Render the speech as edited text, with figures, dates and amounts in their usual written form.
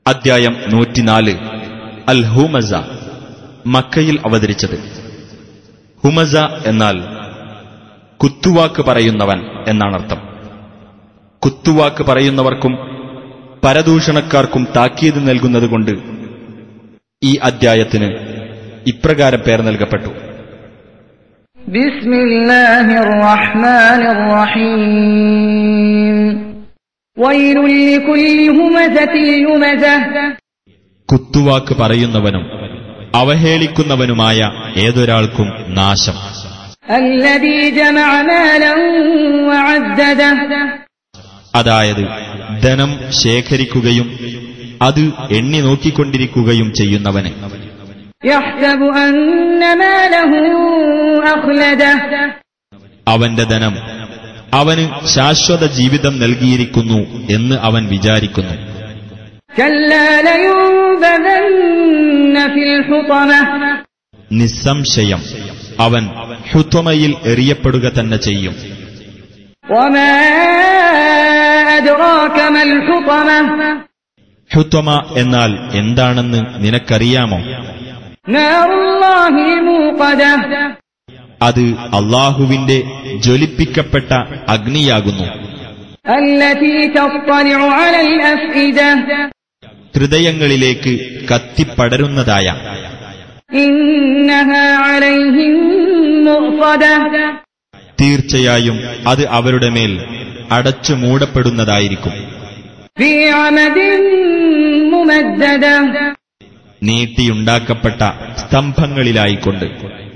അദ്ധ്യായം 104 അൽ ഹുമസ. മക്കയിൽ അവതരിച്ചത്. ഹുമസ എന്നാൽ കുത്തുവാക്ക് പറയുന്നവൻ എന്നാണർത്ഥം. കുത്തുവാക്ക് പറയുന്നവർക്കും പരദൂഷണക്കാർക്കും താക്കീത് നൽകുന്നതുകൊണ്ട് ഈ അദ്ധ്യായത്തിന് ഇപ്രകാരം പേർ നൽകപ്പെട്ടു. ബിസ്മില്ലാഹിർ റഹ്മാനിർ റഹീം. വൈലുൽ ലികുല്ലി ഹുമസത്തിൽ ലുമസഹ. കുത്തുവാക്ക് പറയുന്നവനും അവഹേളിക്കുന്നവനുമായ ഏതൊരാൾക്കും നാശം. അല്ലദീ ജമഅ മാലൻ വഅദ്ദദഹ. അതായത് ധനം ശേഖരിക്കുകയും അത് എണ്ണി നോക്കിക്കൊണ്ടിരിക്കുകയും ചെയ്യുന്നവന്. യഹ്സബു അന്ന മാലഹു അഖ്ലദഹ. അവന്റെ ധനം അവന് ശാശ്വത ജീവിതം നൽകിയിരിക്കുന്നു എന്ന് അവൻ വിചാരിക്കുന്നു. കല്ലാ ലയുൻബദന്ന ഫിൽ ഹുതമഹ. നിസ്സംശയം അവൻ ഹുത്വമയിൽ എറിയപ്പെടുക തന്നെ ചെയ്യും. വമാ അദ്റാക മൽ ഹുതമഹ. ഹുത്വമ എന്നാൽ എന്താണെന്ന് നിനക്കറിയാമോ? നാറുല്ലാഹിൽ മൂഖദഹ. അത് അല്ലാഹുവിന്റെ ജ്വലിപ്പിക്കപ്പെട്ട അഗ്നിയാകുന്നു. അല്ലതീ തത്ലഉ അലൽ അഫ്ഇദഹ. ഹൃദയങ്ങളിലേക്ക് കത്തിപ്പടരുന്നതായ. ഇന്നഹാ അലൈഹിം മുഖ്സദഹ. തീർച്ചയായും അത് അവരുടെ മേൽ അടച്ചു മൂടപ്പെടുന്നതായിരിക്കും. ഫീ അമദിൻ മുമദ്ദദഹ. നീട്ടിയുണ്ടാക്കപ്പെട്ട സ്തംഭങ്ങളിലായിക്കൊണ്ട്.